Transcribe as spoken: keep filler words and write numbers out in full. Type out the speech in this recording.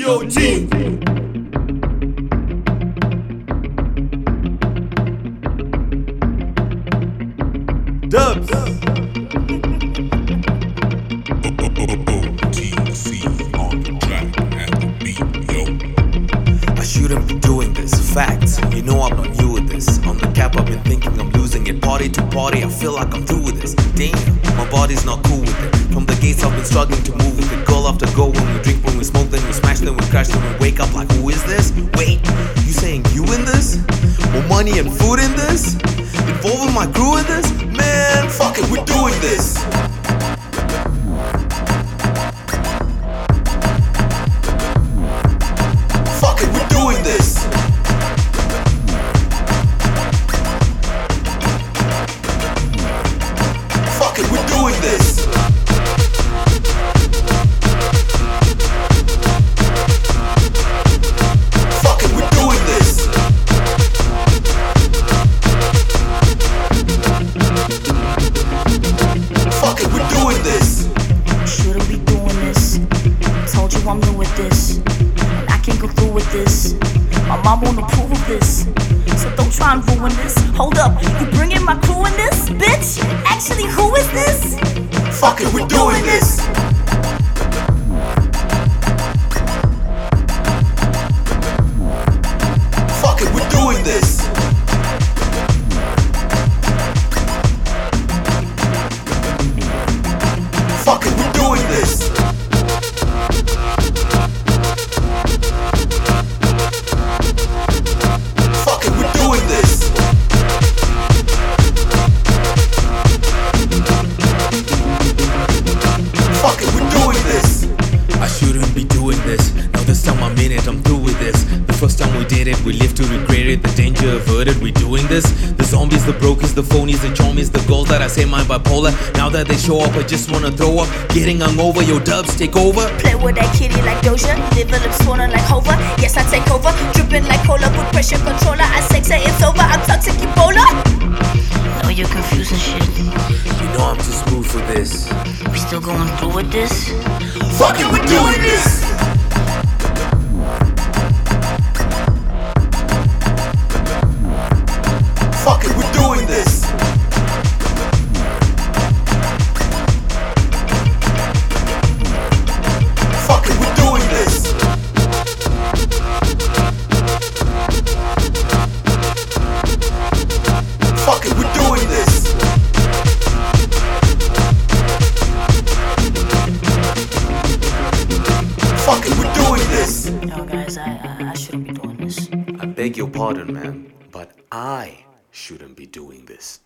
D O T. Dubs. O T C on the track and the beat, yo. I shouldn't be doing this, facts. You know I'm not new with this. On the cap I've been thinking I'm losing it. Party to party, I feel like I'm through with this. Damn, my body's not cool with it. From the gates I've been struggling to move with it. Girl after go, when we drink, when we smoke, then we smash, then we crash, then we wake up like, who is this? Wait, you saying you in this? More money and food in this? Involving my crew in this? Man, fuck it, we're doing this. Fuck it, we're doing this. Fuck it, we're doing this. Fuck it, we're doing this. Fuck it, we're doing this. Shouldn't be doing this. Told you I'm new with this, and I can't go through with this. My mom won't approve of this, so don't try and ruin this. Hold up, you bringing my crew in this, bitch? Actually, who is this? Fuck it, we're doing this. Fuck it, we're doing this. Fuck it, we're doing this. Fuck it, we're doing this. Fuck it, we're doing this. I shouldn't be doing this. Now this time I'm in it, I'm through with this. The first time we did it, we lived to regret it. The danger averted, we doing this. The zombies, the brokers, the phonies, the chommies, the goals that I say mine bipolar. Now that they show up, I just wanna throw up. Getting hungover, yo dubs, take over. Play with that kitty like Doja, liver lips swollen like Hova. Yes, I take over, dripping like cola with pressure controller. I sex her, it's over, I'm toxic Ebola. No, you're confusing shit. You know I'm too smooth for this. We still going through with this? Fuck it, we're doing this. Fuck it, we're doing this. Fuck it, we're doing this. Fuck it, we're doing this. Fuck it, we're doing this. No, guys, I, I, I shouldn't be doing this. I beg your pardon, man, but I shouldn't be doing this.